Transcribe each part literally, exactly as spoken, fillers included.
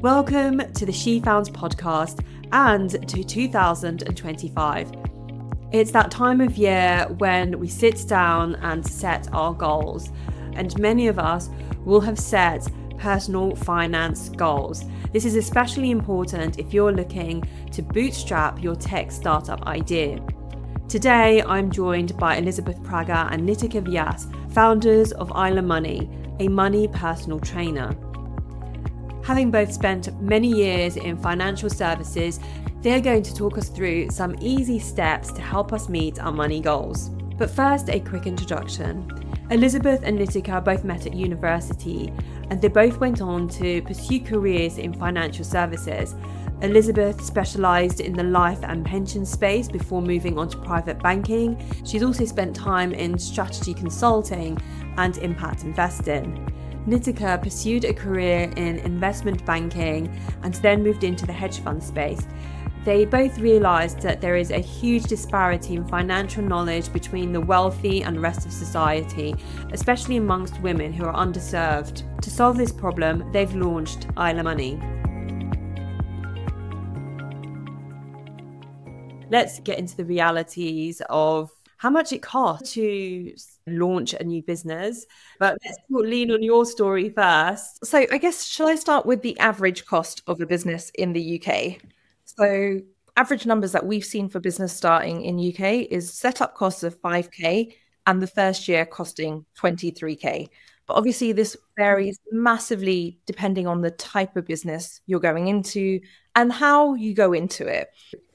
Welcome to the She Founds podcast and to two thousand twenty-five. It's that time of year when we sit down and set our goals, and many of us will have set personal finance goals. This is especially important if you're looking to bootstrap your tech startup idea. Today, I'm joined by Elizabeth Praga and Nitika Vyas, founders of Isla Money, a money personal trainer. Having both spent many years in financial services, they're going to talk us through some easy steps to help us meet our money goals. But first, a quick introduction. Elizabeth and Nitika both met at university, and they both went on to pursue careers in financial services. Elizabeth specialised in the life and pension space before moving on to private banking. She's also spent time in strategy consulting and impact investing. Nitika pursued a career in investment banking and then moved into the hedge fund space. They both realised that there is a huge disparity in financial knowledge between the wealthy and the rest of society, especially amongst women who are underserved. To solve this problem, they've launched Isla Money. Let's get into the realities of how much it costs to launch a new business. But let's lean on your story first. So I guess, shall I start with the average cost of a business in the U K? So average numbers that we've seen for business starting in U K is setup costs of five K and the first year costing twenty-three K. But obviously this varies massively depending on the type of business you're going into and how you go into it.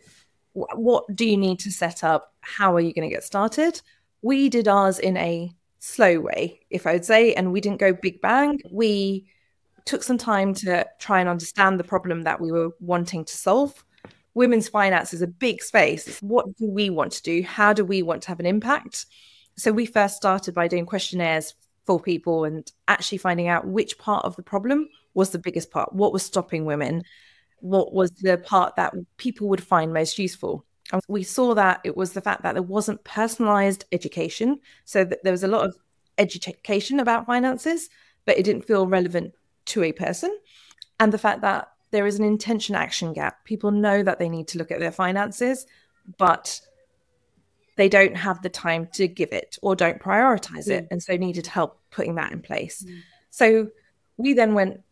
What do you need to set up? How are you going to get started? We did ours in a slow way, if I would say, and we didn't go big bang. We took some time to try and understand the problem that we were wanting to solve. Women's finance is a big space. What do we want to do? How do we want to have an impact? So we first started by doing questionnaires for people and actually finding out which part of the problem was the biggest part. What was stopping women? What was the part that people would find most useful? And we saw that it was the fact that there wasn't personalized education. So that there was a lot of education about finances, but it didn't feel relevant to a person. And the fact that there is an intention action gap. People know that they need to look at their finances, but they don't have the time to give it or don't prioritize mm. it. And so needed help putting that in place. Mm. So we then went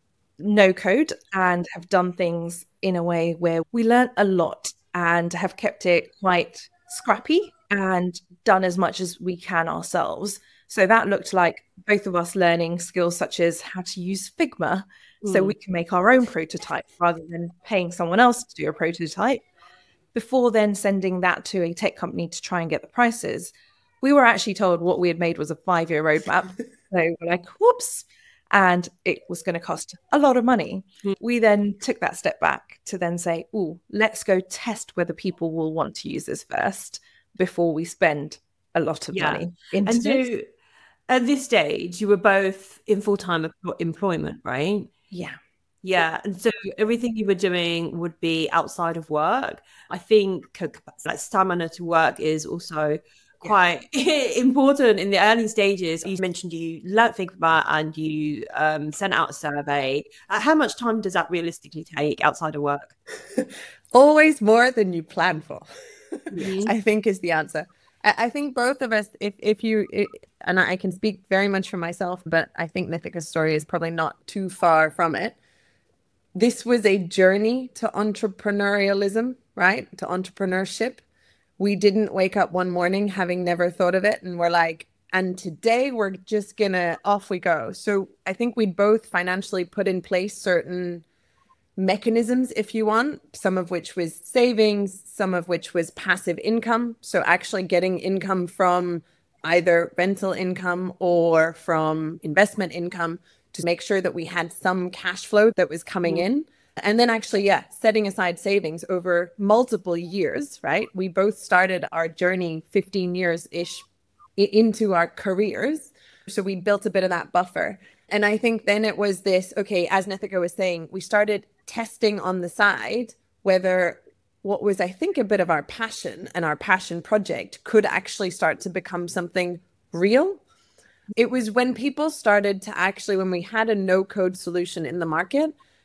no code and have done things in a way where we learned a lot and have kept it quite scrappy and done as much as we can ourselves. So that looked like both of us learning skills such as how to use Figma mm. so we can make our own prototype rather than paying someone else to do a prototype. Before then sending that to a tech company to try and get the prices, we were actually told what we had made was a five-year roadmap. So we're like, whoops. And it was going to cost a lot of money. Mm. We then took that step back to then say, oh, let's go test whether people will want to use this first before we spend a lot of yeah. money into and so this. At this stage, you were both in full-time employment, right? Yeah. Yeah. And so everything you were doing would be outside of work. I think like stamina to work is also quite yeah. important in the early stages. You mentioned you learnt Figma and you um, sent out a survey. Uh, how much time does that realistically take outside of work? Always more than you plan for, mm-hmm. I think is the answer. I, I think both of us, if, if you, it, and I can speak very much for myself, but I think Nitika's story is probably not too far from it. This was a journey to entrepreneurialism, right? To entrepreneurship. We didn't wake up one morning having never thought of it and we're like, and today we're just gonna, off we go. So I think we'd both financially put in place certain mechanisms, if you want, some of which was savings, some of which was passive income. So actually getting income from either rental income or from investment income to make sure that we had some cash flow that was coming mm. in. And then actually, yeah, setting aside savings over multiple years, right? We both started our journey fifteen years-ish into our careers. So we built a bit of that buffer. And I think then it was this, okay, as Nitika was saying, we started testing on the side whether what was, I think, a bit of our passion and our passion project could actually start to become something real. It was when people started to actually, when we had a no-code solution in the market,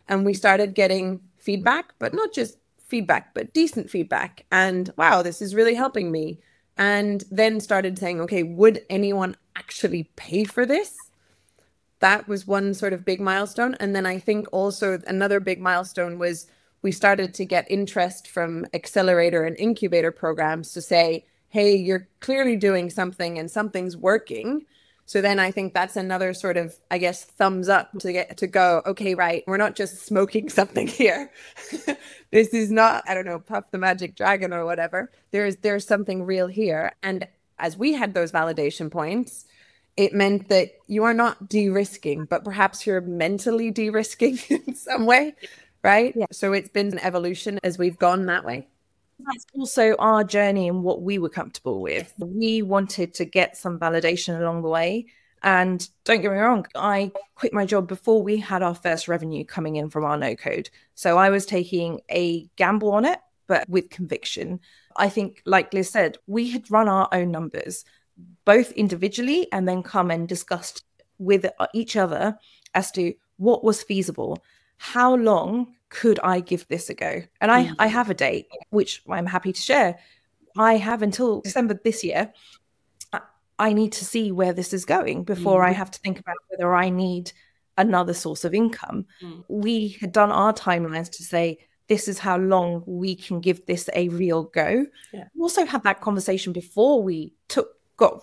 And we started getting feedback, but not just feedback, but decent feedback. And wow, this is really helping me. And then started saying, okay, would anyone actually pay for this? That was one sort of big milestone. And then I think also another big milestone was we started to get interest from accelerator and incubator programs to say, hey, you're clearly doing something and something's working. So then I think that's another sort of, I guess, thumbs up to get to go, okay, right, we're not just smoking something here. This is not, I don't know, Puff the Magic Dragon or whatever. There's there's something real here. And as we had those validation points, it meant that you are not de-risking, but perhaps you're mentally de-risking in some way, right? Yeah. So it's been an evolution as we've gone that way. That's also our journey and what we were comfortable with. We wanted to get some validation along the way. And don't get me wrong, I quit my job before we had our first revenue coming in from our no code. So I was taking a gamble on it, but with conviction. I think, like Liz said, we had run our own numbers, both individually and then come and discussed with each other as to what was feasible. How long could I give this a go? And I, mm-hmm. I have a date, which I'm happy to share. I have until December this year. I need to see where this is going before mm-hmm. I have to think about whether I need another source of income. Mm. We had done our timelines to say, this is how long we can give this a real go. Yeah. We also had that conversation before we took, got,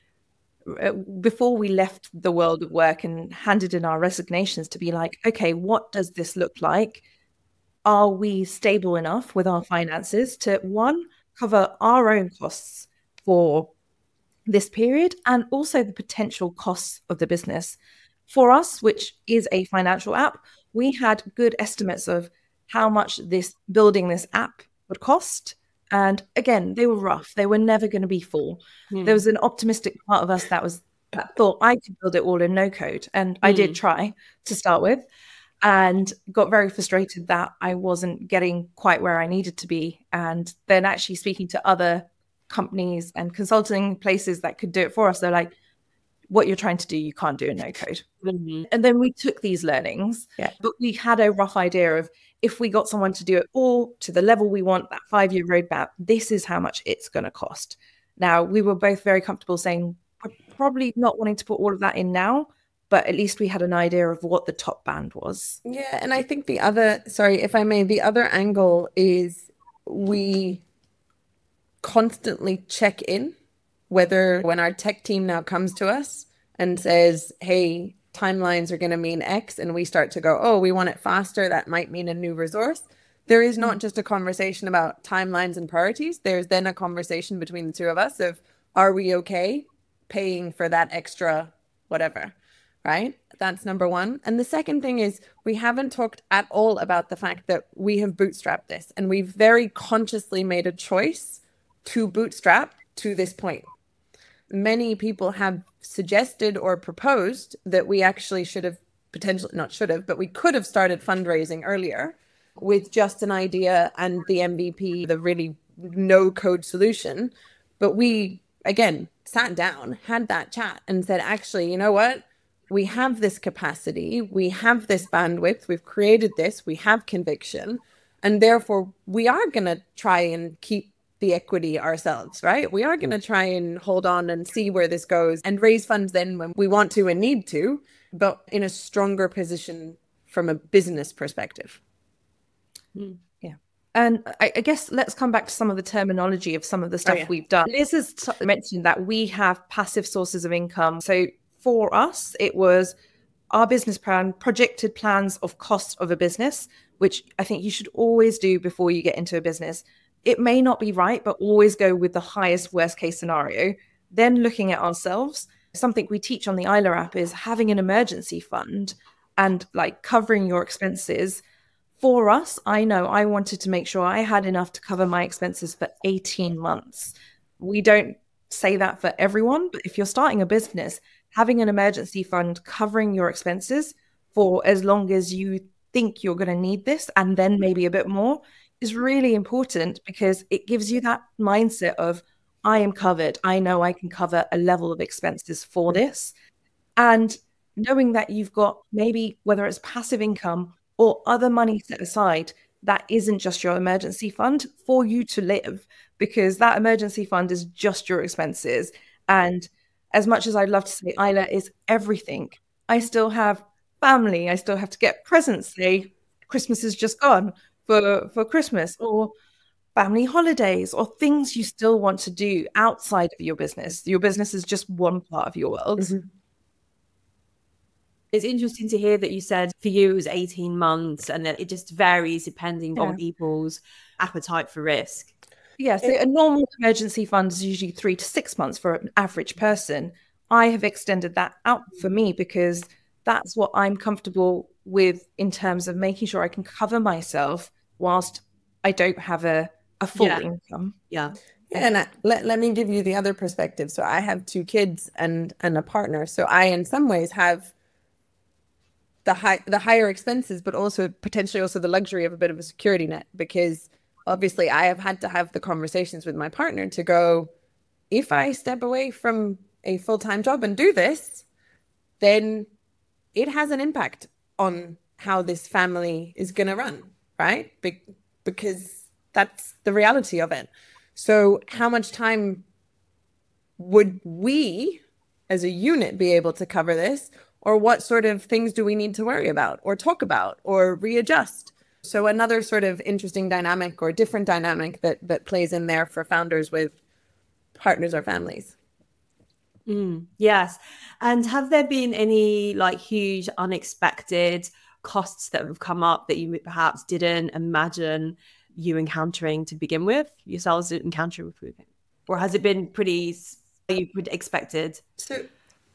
uh, before we left the world of work and handed in our resignations to be like, okay, what does this look like? Are we stable enough with our finances to, one, cover our own costs for this period and also the potential costs of the business? For us, which is a financial app, we had good estimates of how much this building this app would cost. And again, they were rough. They were never going to be full. Mm. There was an optimistic part of us that was that thought I could build it all in no code. And mm. I did try to start with and got very frustrated that I wasn't getting quite where I needed to be. And then actually speaking to other companies and consulting places that could do it for us, they're like, what you're trying to do, you can't do in no code. Mm-hmm. And then we took these learnings, yeah. but we had a rough idea of if we got someone to do it all to the level we want, that five-year roadmap, this is how much it's going to cost. Now, we were both very comfortable saying we're probably not wanting to put all of that in now, but at least we had an idea of what the top band was. Yeah, and I think the other, sorry, if I may, the other angle is we constantly check in, whether when our tech team now comes to us and says, hey, timelines are going to mean X, and we start to go, oh, we want it faster, that might mean a new resource. There is not just a conversation about timelines and priorities. There's then a conversation between the two of us of, are we okay paying for that extra whatever, right? That's number one. And the second thing is we haven't talked at all about the fact that we have bootstrapped this, and we've very consciously made a choice to bootstrap to this point. Many people have suggested or proposed that we actually should have potentially, not should have, but we could have started fundraising earlier with just an idea and the M V P, the really no code solution. But we, again, sat down, had that chat and said, actually, you know what? We have this capacity. We have this bandwidth. We've created this. We have conviction. And therefore, we are going to try and keep the equity ourselves, right? We are going to try and hold on and see where this goes and raise funds then when we want to and need to, but in a stronger position from a business perspective. Mm. Yeah. And I, I guess let's come back to some of the terminology of some of the stuff oh, yeah. we've done. Liz has t- mentioned that we have passive sources of income. So for us, it was our business plan, projected plans of cost of a business, which I think you should always do before you get into a business. It may not be right, but always go with the highest worst case scenario. Then looking at ourselves, something we teach on the Isla app is having an emergency fund and like covering your expenses. For us, I know I wanted to make sure I had enough to cover my expenses for eighteen months. We don't say that for everyone, but if you're starting a business, having an emergency fund covering your expenses for as long as you think you're going to need this, and then maybe a bit more, is really important because it gives you that mindset of, I am covered. I know I can cover a level of expenses for this. And knowing that you've got maybe, whether it's passive income or other money set aside that isn't just your emergency fund for you to live, because that emergency fund is just your expenses. And as much as I'd love to say Isla is everything, I still have family. I still have to get presents. Say Christmas is just gone for, for Christmas, or family holidays, or things you still want to do outside of your business. Your business is just one part of your world. Mm-hmm. It's interesting to hear that you said for you it was eighteen months, and that it just varies depending yeah. on people's appetite for risk. Yeah, so a normal emergency fund is usually three to six months for an average person. I have extended that out for me because that's what I'm comfortable with in terms of making sure I can cover myself whilst I don't have a, a full yeah. income. Yeah. And I, let, let me give you the other perspective. So I have two kids and, and a partner. So I, in some ways, have the high, the higher expenses, but also potentially also the luxury of a bit of a security net, because obviously I have had to have the conversations with my partner to go, if I step away from a full-time job and do this, then it has an impact on how this family is going to run, right? Be- because that's the reality of it. So how much time would we as a unit be able to cover this? Or what sort of things do we need to worry about or talk about or readjust? So another sort of interesting dynamic or different dynamic that that plays in there for founders with partners or families. Mm, yes. And have there been any like huge unexpected costs that have come up that you perhaps didn't imagine you encountering to begin with, yourselves didn't encounter with it? Or has it been pretty you expected? So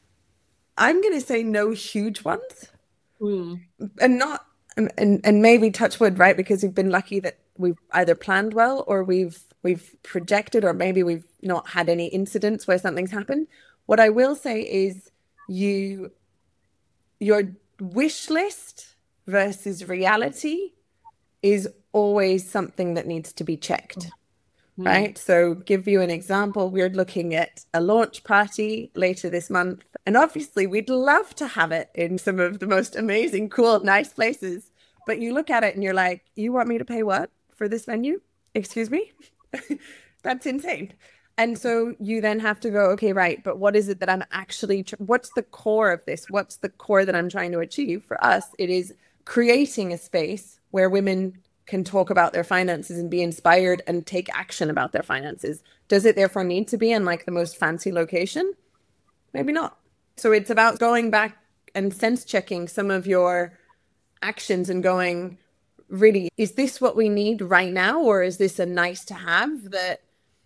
I'm going to say no huge ones. Mm. And not and and maybe touch wood, right? Because we've been lucky that we've either planned well or we've we've projected, or maybe we've not had any incidents where something's happened. What I will say is you your wish list versus reality is always something that needs to be checked. Mm. Right? So give you an example, we're looking at a launch party later this month. And obviously we'd love to have it in some of the most amazing, cool, nice places. But you look at it and you're like, you want me to pay what for this venue? Excuse me? That's insane. And so you then have to go, okay, right, but what is it that I'm actually, tr- what's the core of this? What's the core that I'm trying to achieve? For us, it is creating a space where women can talk about their finances and be inspired and take action about their finances. Does it therefore need to be in like the most fancy location? Maybe not. So it's about going back and sense checking some of your actions and going, really, is this what we need right now? Or is this a nice to have that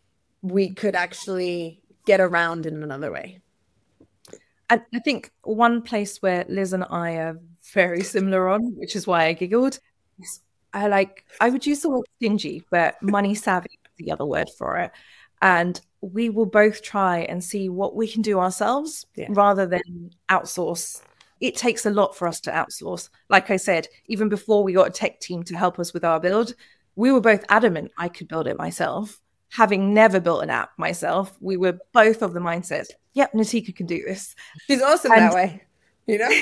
we could actually get around in another way? And I think one place where Liz and I are very similar on, which is why I giggled, is I like, I would use the word stingy, but money savvy is the other word for it. And we will both try and see what we can do ourselves yeah. rather than outsource. It takes a lot for us to outsource. Like I said, even before we got a tech team to help us with our build, we were both adamant I could build it myself. Having never built an app myself, we were both of the mindset, yep, Nitika can do this. She's awesome and that way, you know?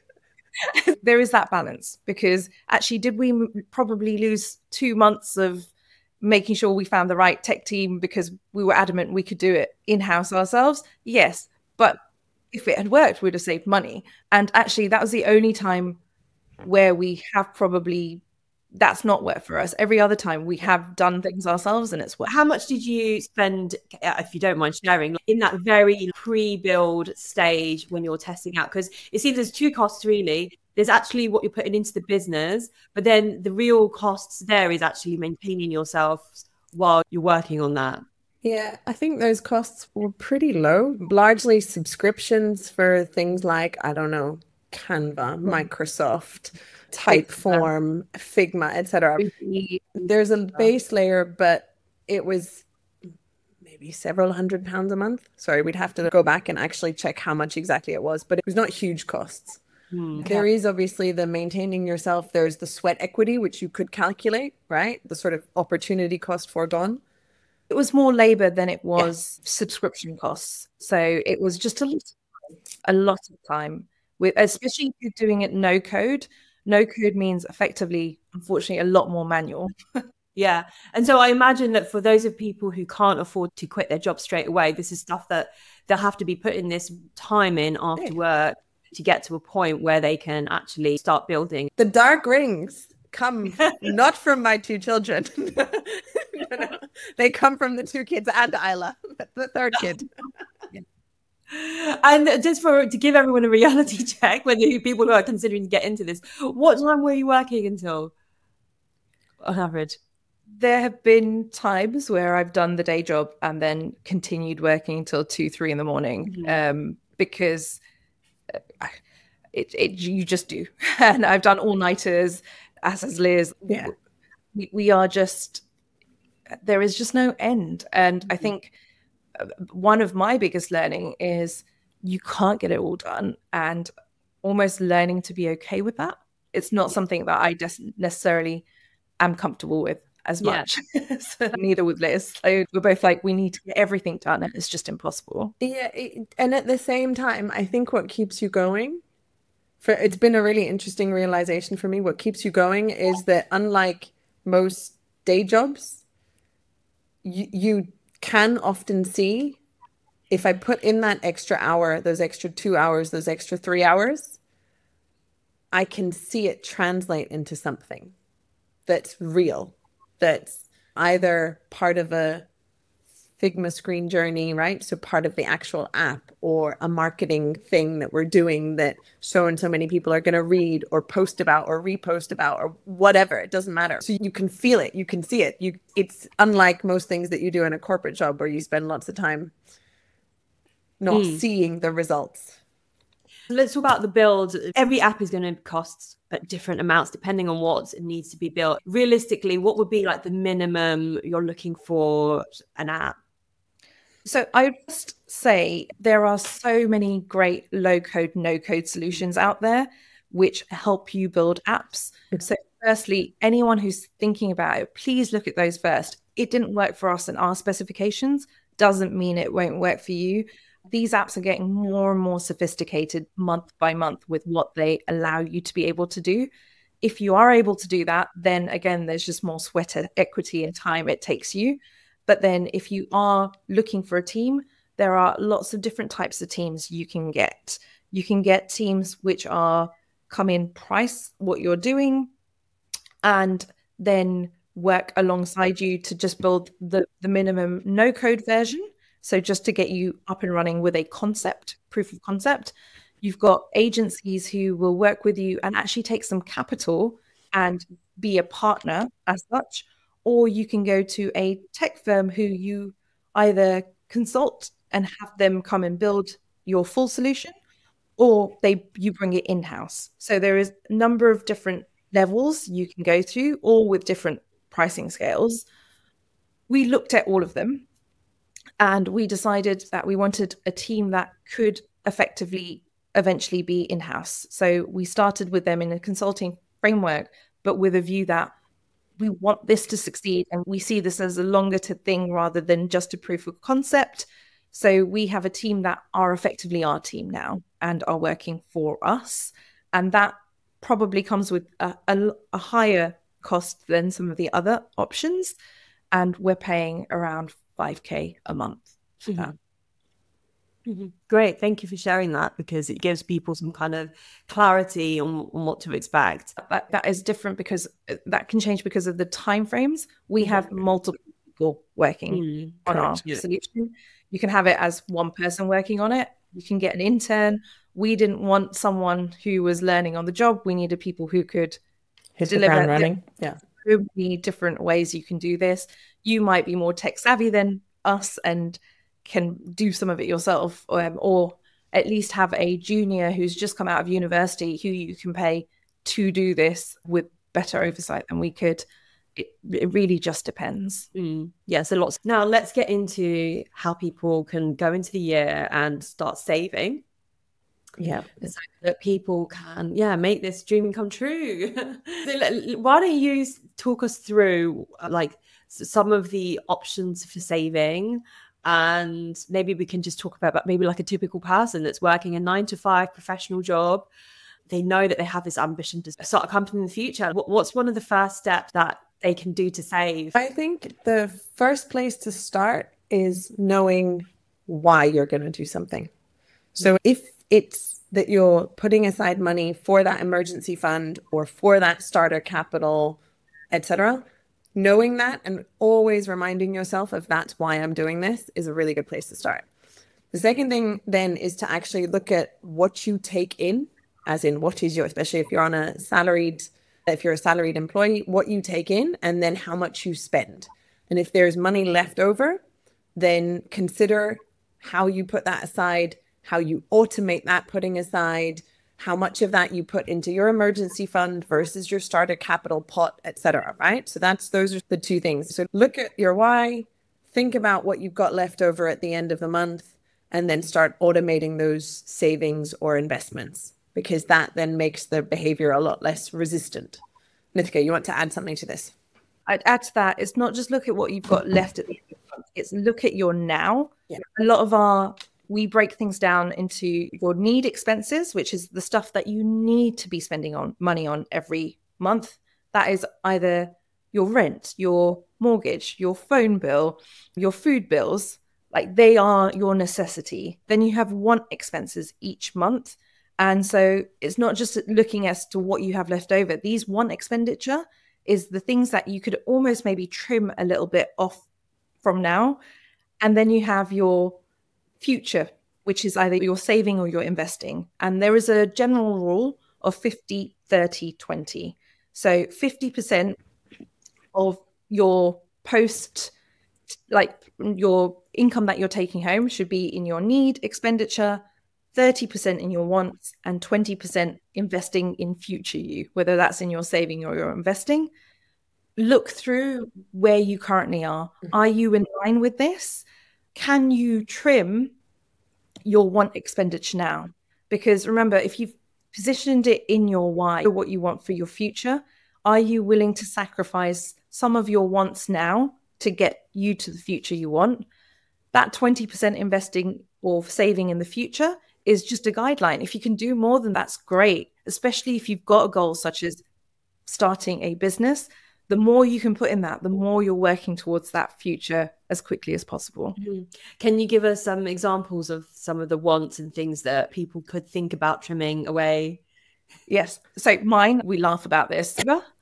There is that balance, because actually did we m- probably lose two months of making sure we found the right tech team because we were adamant we could do it in-house ourselves? Yes, but if it had worked, we'd have saved money. And actually that was the only time where we have probably, that's not worked for us. Every other time we have done things ourselves and it's worked. How much did you spend, if you don't mind sharing, in that very pre-build stage when you're testing out? Because it seems there's two costs really. There's actually what you're putting into the business, but then the real costs there is actually maintaining yourself while you're working on that. Yeah, I think those costs were pretty low, largely subscriptions for things like, I don't know, Canva, Microsoft, Typeform, Figma, et cetera. There's a base layer, but it was maybe several hundred pounds a month. Sorry, we'd have to go back and actually check how much exactly it was, but it was not huge costs. Hmm. There is obviously the maintaining yourself. There's the sweat equity, which you could calculate, right? The sort of opportunity cost foregone. It was more labor than it was yeah. subscription costs. So it was just a lot, a lot of time, with, especially if you're doing it no code. No code means effectively, unfortunately, a lot more manual. Yeah. And so I imagine that for those of people who can't afford to quit their job straight away, this is stuff that they'll have to be putting this time in after work to get to a point where they can actually start building. The dark rings come not from my two children. no, no. They come from the two kids and Isla, the third kid. And just for to give everyone a reality check, whether people who are considering to get into this, what time were you working until on average? There have been times where I've done the day job and then continued working until two, three in the morning, mm-hmm. um, because it, it you just do. And I've done all-nighters, as has Liz. Yeah. We, we are just, there is just no end. And mm-hmm. I think one of my biggest learning is you can't get it all done, and almost learning to be okay with that. It's not something that I des- necessarily am comfortable with as much. Yeah. So neither with Liz. So we're both like, we need to get everything done, and it's just impossible. Yeah, it, and at the same time, I think what keeps you going, for it's been a really interesting realization for me. What keeps you going is that unlike most day jobs, you, you can often see if I put in that extra hour, those extra two hours, those extra three hours, I can see it translate into something that's real, that's either part of a Figma screen journey, right? So part of the actual app, or a marketing thing that we're doing that so and so many people are going to read or post about or repost about or whatever. It doesn't matter. So you can feel it, you can see it. You, it's unlike most things that you do in a corporate job where you spend lots of time not mm. seeing the results. Let's talk about the build. Every app is going to cost at different amounts depending on what needs to be built. Realistically, what would be like the minimum you're looking for an app? So I would just say there are so many great low-code, no-code solutions out there which help you build apps. So firstly, anyone who's thinking about it, please look at those first. It didn't work for us in our specifications, doesn't mean it won't work for you. These apps are getting more and more sophisticated month by month with what they allow you to be able to do. If you are able to do that, then again, there's just more sweat equity and time it takes you. But then if you are looking for a team, there are lots of different types of teams you can get. You can get teams which are come in price what you're doing and then work alongside you to just build the, the minimum no code version. So just to get you up and running with a concept, proof of concept. You've got agencies who will work with you and actually take some capital and be a partner as such. Or you can go to a tech firm who you either consult and have them come and build your full solution, or they you bring it in-house. So there is a number of different levels you can go to, all with different pricing scales. We looked at all of them and we decided that we wanted a team that could effectively eventually be in-house. So we started with them in a consulting framework, but with a view that we want this to succeed and we see this as a longer thing rather than just a proof of concept. So we have a team that are effectively our team now and are working for us. And that probably comes with a, a, a higher cost than some of the other options. And we're paying around five K a month for mm-hmm. that. Mm-hmm. Great. Thank you for sharing that, because it gives people some kind of clarity on, on what to expect. That, that is different because that can change because of the timeframes. We mm-hmm. have multiple people working mm-hmm. on our yeah. solution. You can have it as one person working on it. You can get an intern. We didn't want someone who was learning on the job. We needed people who could hit the ground running. Yeah. There could be different ways you can do this. You might be more tech savvy than us and can do some of it yourself, um, or at least have a junior who's just come out of university who you can pay to do this with better oversight than we could. It, it really just depends. Mm. Yeah, so lots. Now let's get into how people can go into the year and start saving. Yeah, so that people can, yeah, make this dream come true. So why don't you talk us through like some of the options for saving? And maybe we can just talk about, about maybe like a typical person that's working a nine to five professional job they know that they have this ambition to start a company in the future, what's one of the first steps that they can do to save? I think the first place to start is knowing why you're going to do something. So if it's that you're putting aside money for that emergency fund or for that starter capital, et cetera, knowing that and always reminding yourself of that's why I'm doing this is a really good place to start. The second thing then is to actually look at what you take in, as in what is your, especially if you're on a salaried, if you're a salaried employee, what you take in and then how much you spend. And if there's money left over, then consider how you put that aside, how you automate that putting aside, how much of that you put into your emergency fund versus your starter capital pot, et cetera, right? So that's, those are the two things. So look at your why, think about what you've got left over at the end of the month, and then start automating those savings or investments, because that then makes the behavior a lot less resistant. Nithika, you want to add something to this? I'd add to that, it's not just look at what you've got left at the end of the month, it's look at your now. Yeah. A lot of our, we break things down into your need expenses, which is the stuff that you need to be spending on money on every month. That is either your rent, your mortgage, your phone bill, your food bills. Like, they are your necessity. Then you have want expenses each month. And so it's not just looking as to what you have left over. These want expenditure is the things that you could almost maybe trim a little bit off from now. And then you have your future, which is either you're saving or you're investing. And there is a general rule of fifty, thirty, twenty. So fifty percent of your post, like your income that you're taking home should be in your need expenditure, thirty percent in your wants, and twenty percent investing in future you, whether that's in your saving or your investing. Look through where you currently are. Are you in line with this? Can you trim your want expenditure now? Because remember, if you've positioned it in your why, what you want for your future, are you willing to sacrifice some of your wants now to get you to the future you want? That twenty percent investing or saving in the future is just a guideline. If you can do more, then that's great, especially if you've got a goal such as starting a business. The more you can put in that, the more you're working towards that future as quickly as possible. Mm-hmm. Can you give us some examples of some of the wants and things that people could think about trimming away? Yes. So mine, we laugh about this.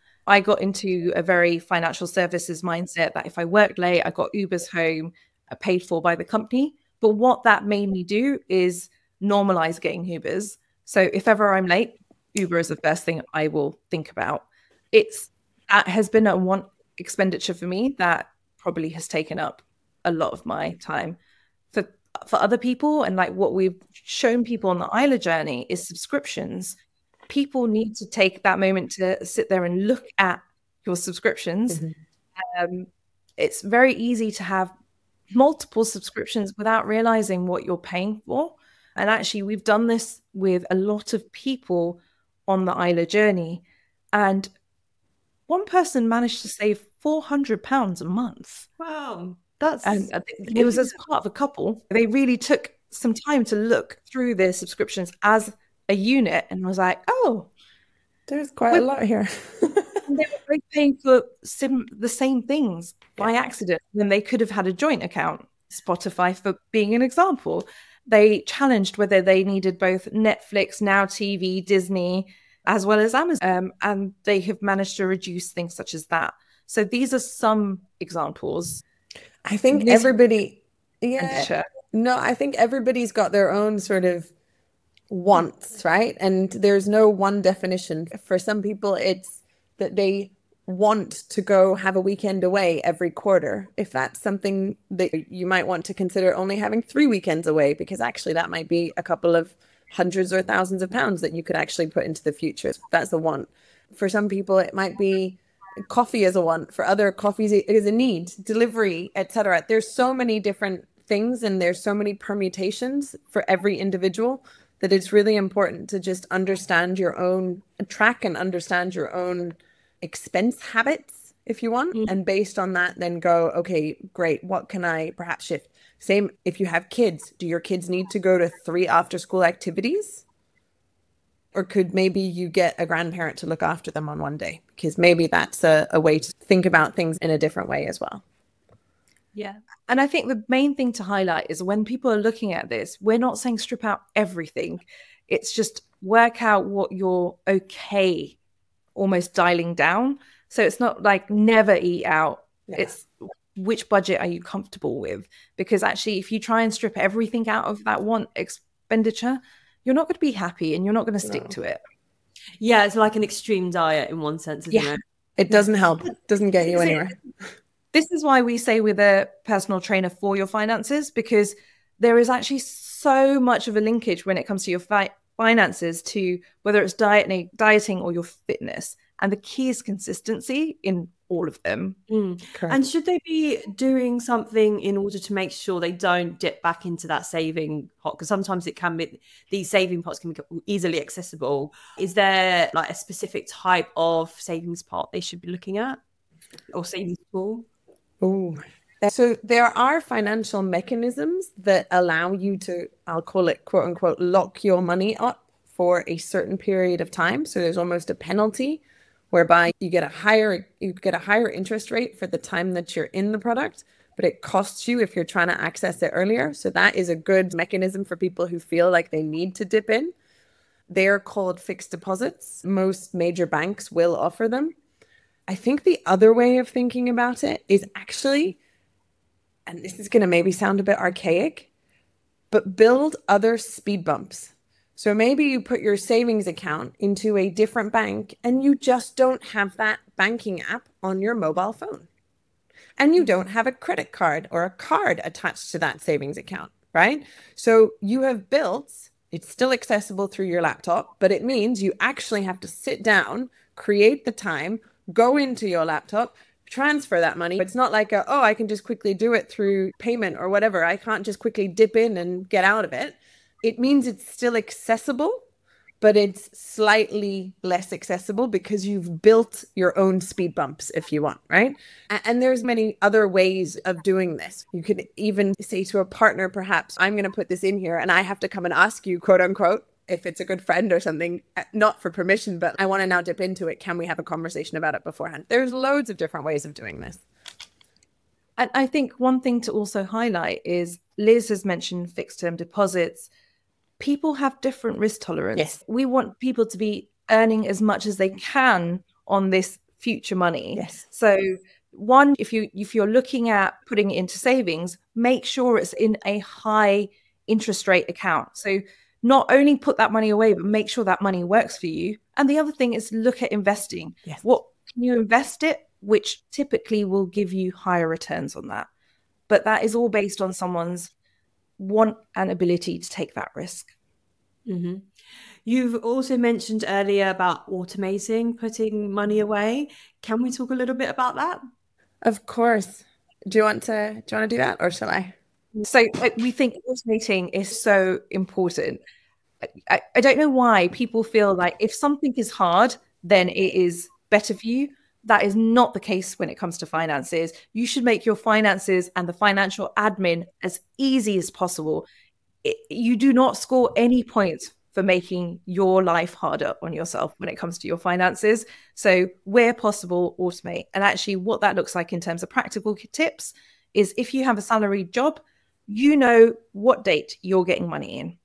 I got into a very financial services mindset that if I worked late, I got Ubers home, paid for by the company. But what that made me do is normalize getting Ubers. So if ever I'm late, Uber is the first thing I will think about. It's that has been a want expenditure for me that probably has taken up a lot of my time. For for other people, and like what we've shown people on the Isla journey is subscriptions. People need to take that moment to sit there and look at your subscriptions. Mm-hmm. Um, it's very easy to have multiple subscriptions without realizing what you're paying for. And actually, we've done this with a lot of people on the Isla journey. And one person managed to save four hundred pounds a month. Wow. That's and it was as part of a couple. They really took some time to look through their subscriptions as a unit and was like, oh, there's quite a lot here. They were both paying for sim- the same things by accident when they could have had a joint account. Spotify, for being an example, they challenged whether they needed both Netflix, Now T V, Disney, as well as Amazon, um, and they have managed to reduce things such as that. So these are some examples. I think this everybody, yeah, sure. no, I think everybody's got their own sort of wants, right? And there's no one definition. For some people, it's that they want to go have a weekend away every quarter. If that's something that you might want to consider, only having three weekends away, because actually that might be a couple of hundreds or thousands of pounds that you could actually put into the future. That's a want. For some people, it might be coffee as a want. For other, coffee is a need, delivery, et cetera. There's so many different things and there's so many permutations for every individual that it's really important to just understand your own track and understand your own expense habits, if you want. Mm-hmm. And based on that, then go, okay, great. What can I perhaps shift? Same if you have kids. Do your kids need to go to three after school activities? Or could maybe you get a grandparent to look after them on one day? Because maybe that's a, a way to think about things in a different way as well. Yeah. And I think the main thing to highlight is when people are looking at this, we're not saying strip out everything. It's just work out what you're okay almost dialing down. So it's not like never eat out. Yeah. It's which budget are you comfortable with? Because actually, if you try and strip everything out of that one expenditure, you're not going to be happy and you're not going to stick no. to it. Yeah, it's like an extreme diet in one sense, isn't yeah. it? It doesn't help. It doesn't get you anywhere. This is why we say with a personal trainer for your finances, because there is actually so much of a linkage when it comes to your fi- finances to whether it's dieting, dieting or your fitness. And the key is consistency in all of them. Mm. And should they be doing something in order to make sure they don't dip back into that saving pot? Because sometimes it can be, these saving pots can be easily accessible. Is there like a specific type of savings pot they should be looking at or savings pool? Oh, so there are financial mechanisms that allow you to, I'll call it quote unquote, lock your money up for a certain period of time. So there's almost a penalty whereby you get a higher you get a higher interest rate for the time that you're in the product, but it costs you if you're trying to access it earlier. So that is a good mechanism for people who feel like they need to dip in. They're called fixed deposits. Most major banks will offer them. I think the other way of thinking about it is actually, and this is going to maybe sound a bit archaic, but build other speed bumps. So maybe you put your savings account into a different bank and you just don't have that banking app on your mobile phone. And you don't have a credit card or a card attached to that savings account, right? So you have built, it's still accessible through your laptop, but it means you actually have to sit down, create the time, go into your laptop, transfer that money. It's not like, a, oh, I can just quickly do it through payment or whatever. I can't just quickly dip in and get out of it. It means it's still accessible, but it's slightly less accessible because you've built your own speed bumps if you want, right? And there's many other ways of doing this. You could even say to a partner, perhaps, I'm going to put this in here and I have to come and ask you, quote unquote, if it's a good friend or something, not for permission, but I want to now dip into it. Can we have a conversation about it beforehand? There's loads of different ways of doing this. And I think one thing to also highlight is Liz has mentioned fixed term deposits. People have different risk tolerance. Yes. We want people to be earning as much as they can on this future money. Yes. So one, if you if you're looking at putting it into savings, make sure it's in a high interest rate account. So not only put that money away, but make sure that money works for you. And the other thing is look at investing. Yes. What can you invest it, which typically will give you higher returns on that. But that is all based on someone's want and ability to take that risk. Mm-hmm. You've also mentioned earlier about automating, putting money away. Can we talk a little bit about that? Of course. Do you want to do you want to do that, or shall I? So like, we think automating is so important. I, I don't know why people feel like if something is hard, then it is better for you. That is not the case when it comes to finances. You should make your finances and the financial admin as easy as possible. It, you do not score any points for making your life harder on yourself when it comes to your finances. So where possible, automate. And actually what that looks like in terms of practical tips is if you have a salaried job, you know what date you're getting money in.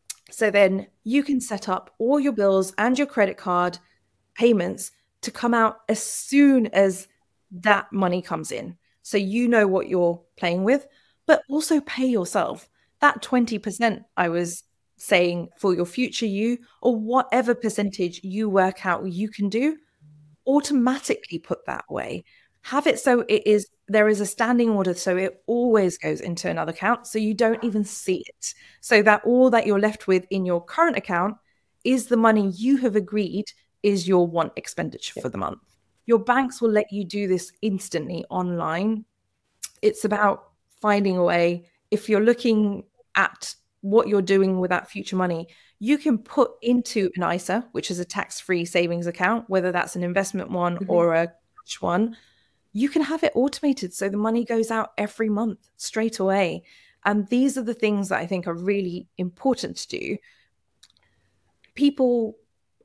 So then you can set up all your bills and your credit card payments to come out as soon as that money comes in. So you know what you're playing with, but also pay yourself. That twenty percent I was saying for your future you, or whatever percentage you work out you can do, automatically put that away. Have it so it is there is a standing order, so it always goes into another account, so you don't even see it. So that all that you're left with in your current account is the money you have agreed is your want expenditure for the month. Your banks will let you do this instantly online. It's about finding a way. If you're looking at what you're doing with that future money, you can put into an I S A, which is a tax-free savings account, whether that's an investment one mm-hmm. or a cash one. You can have it automated so the money goes out every month straight away. And these are the things that I think are really important to do. People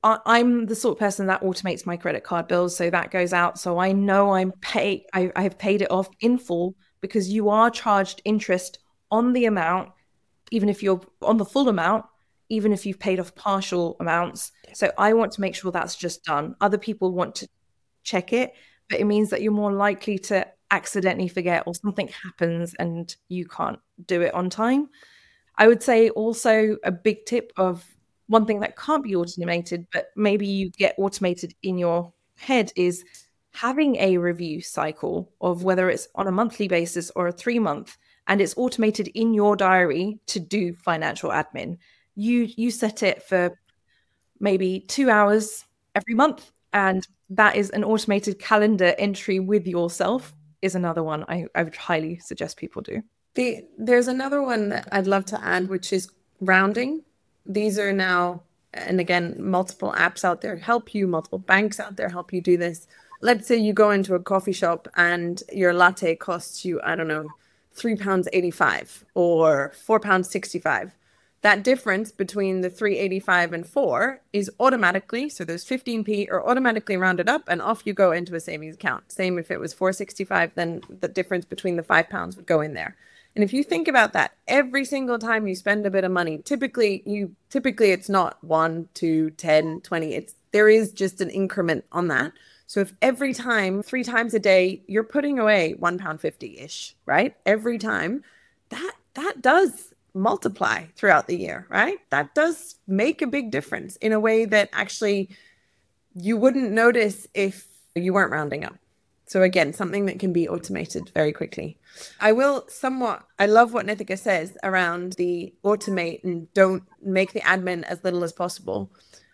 I, I'm the sort of person that automates my credit card bills, so that goes out. So I know I'm pay I, I have paid it off in full, because you are charged interest on the amount, even if you're on the full amount, even if you've paid off partial amounts. So I want to make sure that's just done. Other people want to check it, but it means that you're more likely to accidentally forget, or something happens and you can't do it on time. I would say also a big tip of one thing that can't be automated, but maybe you get automated in your head, is having a review cycle of whether it's on a monthly basis or a three month, and it's automated in your diary to do financial admin. You you set it for maybe two hours every month, and that is an automated calendar entry with yourself, is another one I, I would highly suggest people do. The, there's another one that I'd love to add, which is rounding. These are now, and again, multiple apps out there help you, multiple banks out there help you do this. Let's say you go into a coffee shop and your latte costs you, I don't know, three pounds eighty-five or four pounds sixty-five. That difference between the three eighty-five and four is automatically, so those fifteen p are automatically rounded up, and off you go into a savings account. Same if it was four sixty-five, then the difference between the five pounds would go in there. And if you think about that, every single time you spend a bit of money, typically you typically it's not one, two, ten, twenty. It's there is just an increment on that. So if every time, three times a day, you're putting away one pound fifty-ish, right? Every time, that that does multiply throughout the year, right? That does make a big difference in a way that actually you wouldn't notice if you weren't rounding up. So again, something that can be automated very quickly. I will somewhat, I love what Nithika says around the automate and don't make the admin as little as possible.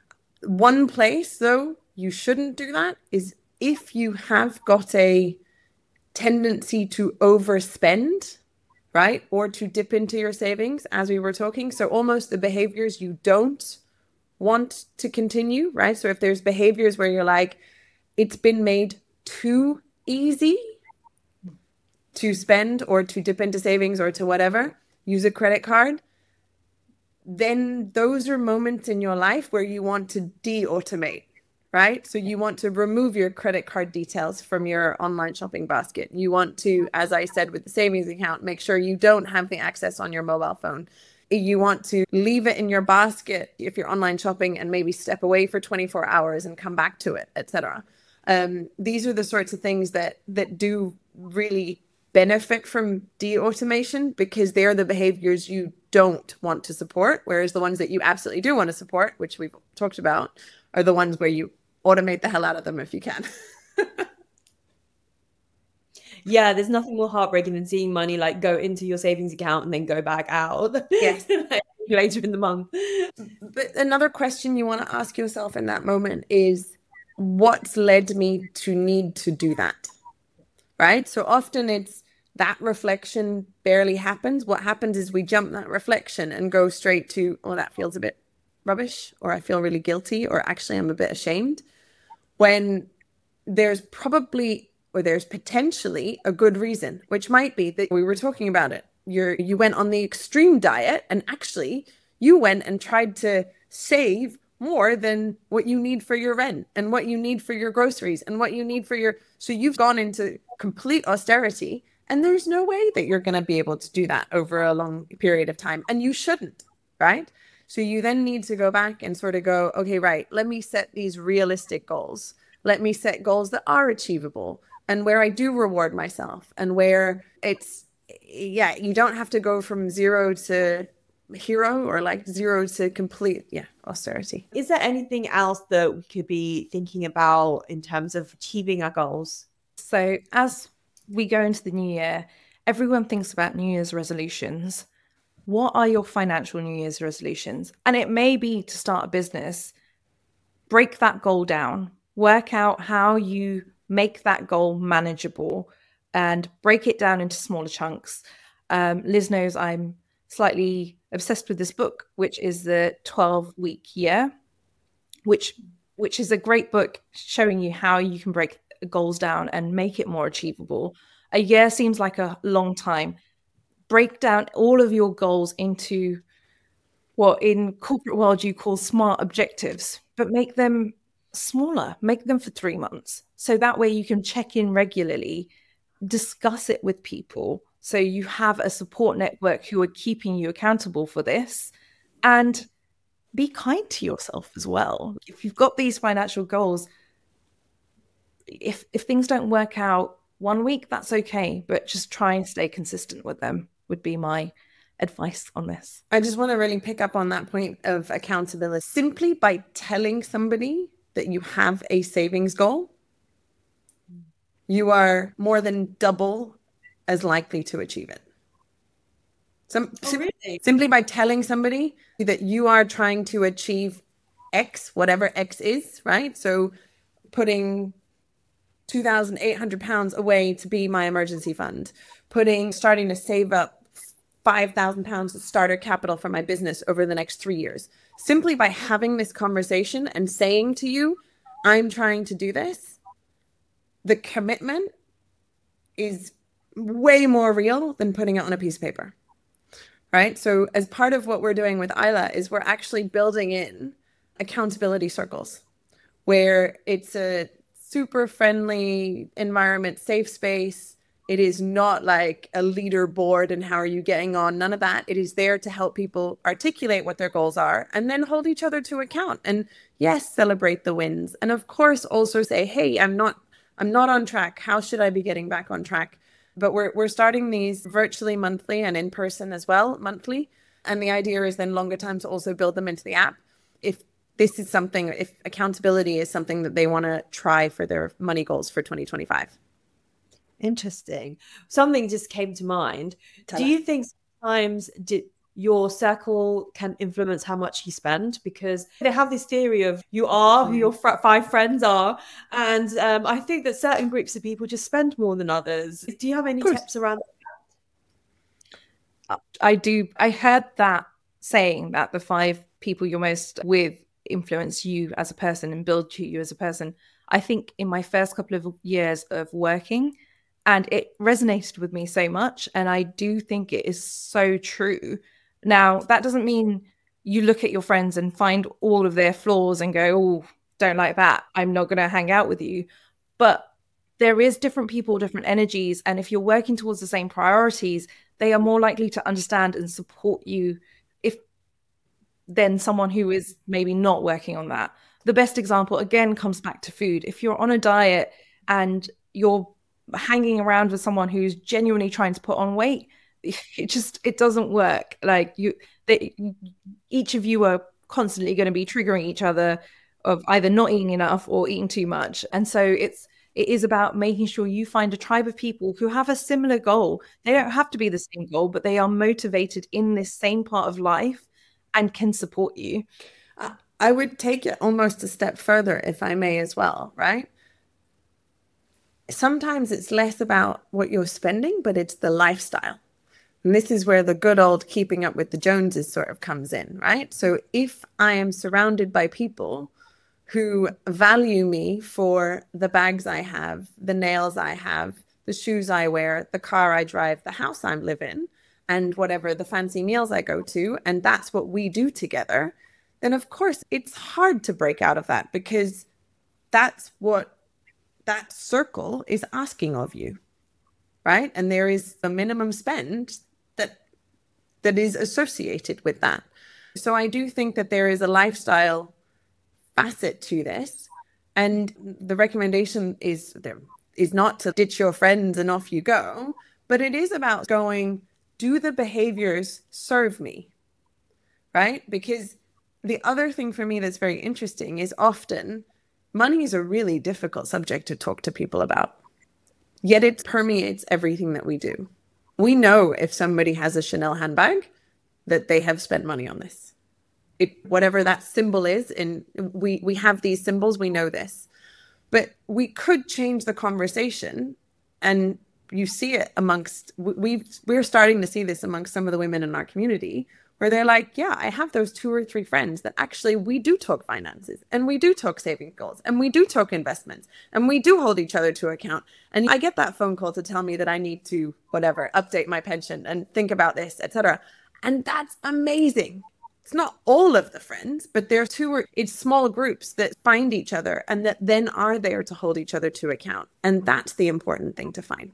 One place though, you shouldn't do that is if you have got a tendency to overspend, right? Or to dip into your savings, as we were talking. So almost the behaviors you don't want to continue, right? So if there's behaviors where you're like, it's been made too easy to spend or to dip into savings or to whatever, use a credit card, then those are moments in your life where you want to de-automate, right? So you want to remove your credit card details from your online shopping basket. You want to, as I said with the savings account, make sure you don't have the access on your mobile phone. You want to leave it in your basket if you're online shopping and maybe step away for twenty-four hours and come back to it, et cetera. Um, these are the sorts of things that that do really benefit from de-automation, because they're the behaviors you don't want to support, whereas the ones that you absolutely do want to support, which we've talked about, are the ones where you automate the hell out of them if you can. Yeah, there's nothing more heartbreaking than seeing money like go into your savings account and then go back out. Yes. Like, later in the month. But another question you want to ask yourself in that moment is, what's led me to need to do that? Right? So often it's that reflection barely happens. What happens is we jump that reflection and go straight to, oh, that feels a bit rubbish, or I feel really guilty, or actually I'm a bit ashamed, when there's probably, or there's potentially a good reason, which might be that we were talking about it. You're, you went on the extreme diet and actually you went and tried to save more than what you need for your rent and what you need for your groceries and what you need for your, so you've gone into complete austerity, and there's no way that you're going to be able to do that over a long period of time, and you shouldn't, right? So you then need to go back and sort of go, okay, right, let me set these realistic goals. Let me set goals that are achievable and where I do reward myself, and where it's, yeah, you don't have to go from zero to hero or like zero to complete, yeah, austerity. Is there anything else that we could be thinking about in terms of achieving our goals? So as we go into the new year, everyone thinks about New Year's resolutions. What are your financial New Year's resolutions? And it may be to start a business. Break that goal down. Work out how you make that goal manageable and break it down into smaller chunks. Um, Liz knows I'm slightly obsessed with this book, which is the twelve-week year, which which is a great book showing you how you can break goals down and make it more achievable. A year seems like a long time. Break down all of your goals into what in corporate world you call SMART objectives, but make them smaller, make them for three months. So that way you can check in regularly, discuss it with people. So you have a support network who are keeping you accountable for this, and be kind to yourself as well. If you've got these financial goals, if if things don't work out one week, that's okay, but just try and stay consistent with them would be my advice on this. I just want to really pick up on that point of accountability. Simply by telling somebody that you have a savings goal, you are more than double as likely to achieve it. Some, oh, really? Simply by telling somebody that you are trying to achieve X, whatever X is, right? So putting two thousand eight hundred pounds away to be my emergency fund, putting, starting to save up five thousand pounds of starter capital for my business over the next three years. Simply by having this conversation and saying to you, I'm trying to do this, the commitment is way more real than putting it on a piece of paper, right? So as part of what we're doing with Isla is we're actually building in accountability circles where it's a super friendly environment, safe space. It is not like a leaderboard and how are you getting on? None of that. It is there to help people articulate what their goals are and then hold each other to account. And yes, celebrate the wins. And of course, also say, hey, I'm not, I'm not on track. How should I be getting back on track? But we're we're starting these virtually monthly and in person as well monthly. And the idea is then longer time to also build them into the app. If this is something, if accountability is something that they want to try for their money goals for twenty twenty-five. Interesting. Something just came to mind. Tell Do us. you think sometimes did your circle can influence how much you spend? Because they have this theory of you are who your fr- five friends are. And um, I think that certain groups of people just spend more than others. Do you have any tips around that? I do. I heard that saying that the five people you're most with influence you as a person and build you as a person. I think in my first couple of years of working, and it resonated with me so much. And I do think it is so true. Now, that doesn't mean you look at your friends and find all of their flaws and go, oh, don't like that. I'm not going to hang out with you. But there is different people, different energies. And if you're working towards the same priorities, they are more likely to understand and support you if than someone who is maybe not working on that. The best example, again, comes back to food. If you're on a diet and you're hanging around with someone who's genuinely trying to put on weight, it just, it doesn't work. Like you, they, each of you are constantly going to be triggering each other of either not eating enough or eating too much. And so it's, it is about making sure you find a tribe of people who have a similar goal. They don't have to be the same goal, but they are motivated in this same part of life and can support you. I would take it almost a step further, if I may, as well, right? Sometimes it's less about what you're spending, but it's the lifestyle. And this is where the good old keeping up with the Joneses sort of comes in, right? So if I am surrounded by people who value me for the bags I have, the nails I have, the shoes I wear, the car I drive, the house I live in, and whatever the fancy meals I go to, and that's what we do together, then of course it's hard to break out of that because that's what that circle is asking of you, right? And there is a minimum spend that that is associated with that. So I do think that there is a lifestyle facet to this, and the recommendation is there is not to ditch your friends and off you go, but it is about going, do the behaviors serve me, right? Because the other thing for me that's very interesting is often money is a really difficult subject to talk to people about, yet it permeates everything that we do. We know if somebody has a Chanel handbag that they have spent money on this. It, whatever that symbol is, and we, we have these symbols, we know this. But we could change the conversation, and you see it amongst, we've, we're starting to see this amongst some of the women in our community, where they're like, yeah, I have those two or three friends that actually we do talk finances and we do talk saving goals and we do talk investments and we do hold each other to account. And I get that phone call to tell me that I need to, whatever, update my pension and think about this, et cetera. And that's amazing. it's not all of the friends, but there are two or it's small groups that find each other and that then are there to hold each other to account. And that's the important thing to find.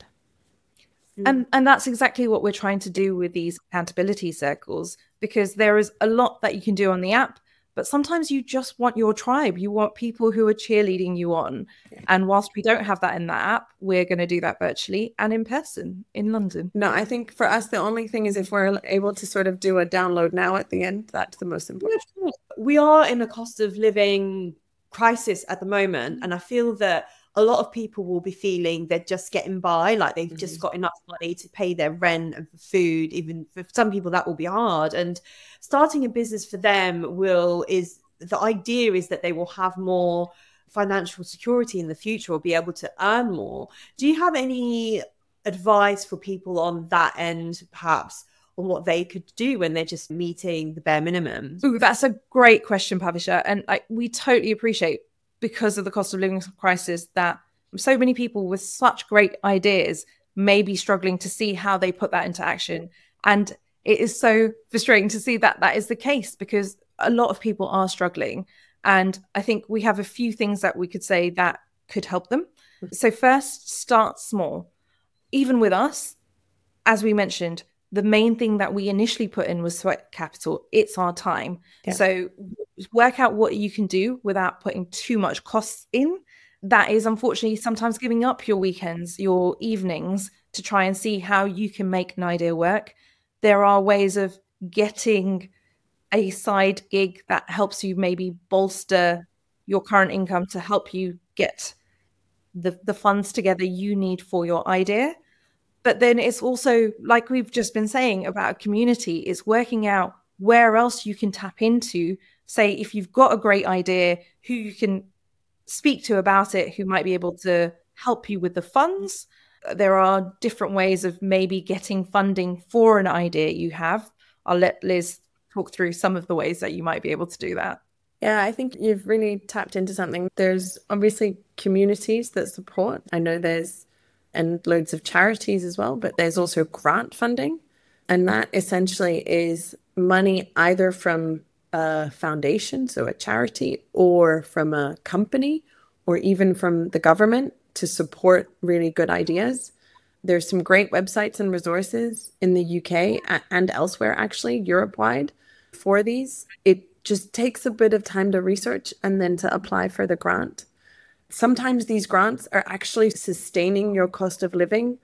And and that's exactly what we're trying to do with these accountability circles, because there is a lot that you can do on the app, but sometimes you just want your tribe. You want people who are cheerleading you on. And whilst we don't have that in that app, we're going to do that virtually and in person in London. No, I think for us, the only thing is if we're able to sort of do a download now at the end, that's the most important. We are in a cost of living crisis at the moment. And I feel that a lot of people will be feeling they're just getting by, like they've mm-hmm. just got enough money to pay their rent and food. Even for some people, that will be hard. And starting a business for them will is the idea is that they will have more financial security in the future or be able to earn more. Do you have any advice for people on that end, perhaps, on what they could do when they're just meeting the bare minimum? Ooh, that's a great question, Pavisha. And I, we totally appreciate, because of the cost of living crisis, that so many people with such great ideas may be struggling to see how they put that into action. And it is so frustrating to see that that is the case, because a lot of people are struggling. And I think we have a few things that we could say that could help them. So first, start small. Even with us, as we mentioned, the main thing that we initially put in was sweat capital. It's our time. Yeah. So work out what you can do without putting too much costs in. That is unfortunately sometimes giving up your weekends, your evenings, to try and see how you can make an idea work. There are ways of getting a side gig that helps you maybe bolster your current income to help you get the, the funds together you need for your idea. But then it's also, like we've just been saying about a community, it's working out where else you can tap into. Say, if you've got a great idea, who you can speak to about it, who might be able to help you with the funds. There are different ways of maybe getting funding for an idea you have. I'll let Liz talk through some of the ways that you might be able to do that. Yeah, I think you've really tapped into something. There's obviously communities that support. I know there's and loads of charities as well, but there's also grant funding. And that essentially is money either from a foundation, so a charity, or from a company, or even from the government to support really good ideas. There's some great websites and resources in the U K and elsewhere, actually, Europe-wide, for these. It just takes a bit of time to research and then to apply for the grant. Sometimes these grants are actually sustaining your cost of living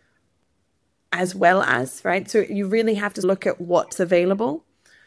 as well as, right? So you really have to look at what's available.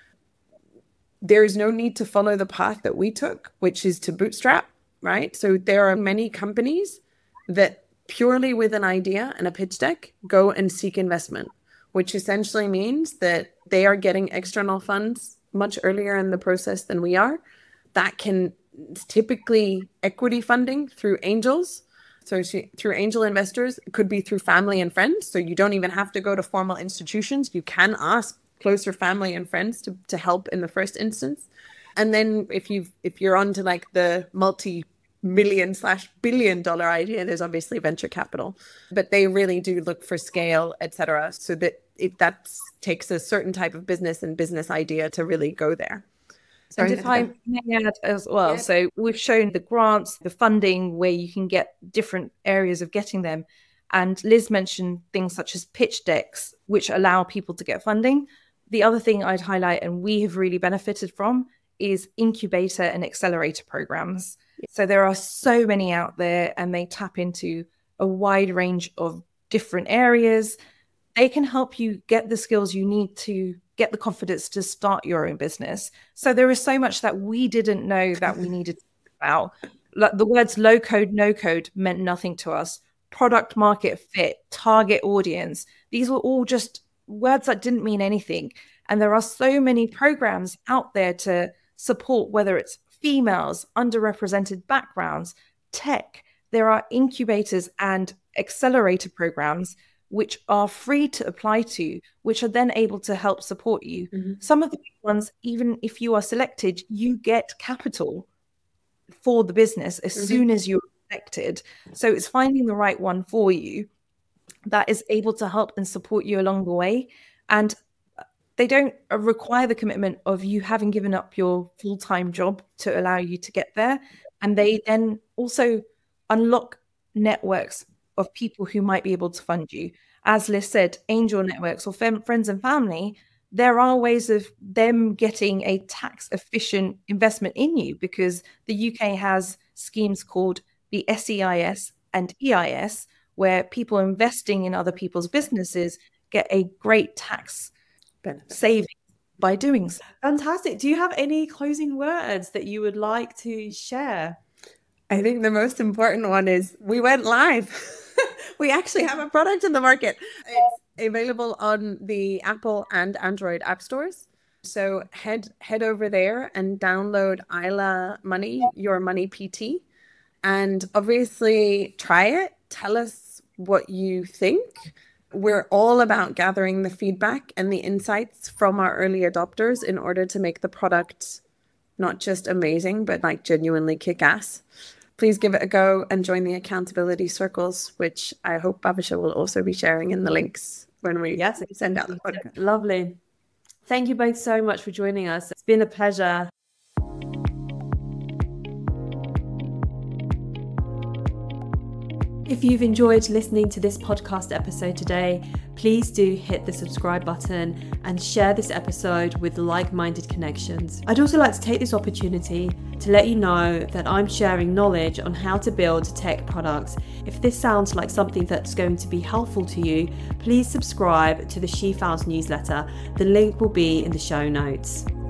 There is no need to follow the path that we took, which is to bootstrap, right? So there are many companies that purely with an idea and a pitch deck go and seek investment, which essentially means that they are getting external funds much earlier in the process than we are. That can typically equity funding through angels. So through angel investors, it could be through family and friends. So you don't even have to go to formal institutions. You can ask closer family and friends to, to help in the first instance. And then if you if you're on to like the multi-million slash billion dollar idea, there's obviously venture capital, but they really do look for scale, et cetera. So that it that takes a certain type of business and business idea to really go there. Sorry, and if I may add as well, yeah. So we've shown the grants, the funding, where you can get different areas of getting them. And Liz mentioned things such as pitch decks, which allow people to get funding. The other thing I'd highlight, and we have really benefited from, is incubator and accelerator programs. So there are so many out there, and they tap into a wide range of different areas. They can help you get the skills you need to get the confidence to start your own business. So there is so much that we didn't know that we needed to think about. Like the words low code, no code meant nothing to us. Product market fit, target audience. These were all just words that didn't mean anything. And there are so many programs out there to support, whether it's females, underrepresented backgrounds, tech. There are incubators and accelerator programs which are free to apply to, which are then able to help support you. Mm-hmm. Some of the big ones, even if you are selected, you get capital for the business as mm-hmm. soon as you're selected. So it's finding the right one for you that is able to help and support you along the way. And they don't require the commitment of you having given up your full-time job to allow you to get there. And they then also unlock networks of people who might be able to fund you. As Liz said, angel networks or fam- friends and family, there are ways of them getting a tax efficient investment in you, because the U K has schemes called the S E I S and E I S, where people investing in other people's businesses get a great tax benefit saving by doing so. Fantastic. Do you have any closing words that you would like to share? I think the most important one is we went live. We actually have a product in the market. It's available on the Apple and Android app stores. So head head over there and download Isla Money, Your Money P T. And obviously try it. Tell us what you think. We're all about gathering the feedback and the insights from our early adopters in order to make the product not just amazing, but like genuinely kick ass. Please give it a go and join the accountability circles, which I hope Bavisha will also be sharing in the links when we yes, send out the podcast. Lovely. Thank you both so much for joining us. It's been a pleasure. If you've enjoyed listening to this podcast episode today, please do hit the subscribe button and share this episode with like-minded connections. I'd also like to take this opportunity to let you know that I'm sharing knowledge on how to build tech products. If this sounds like something that's going to be helpful to you, please subscribe to the She Founds newsletter. The link will be in the show notes.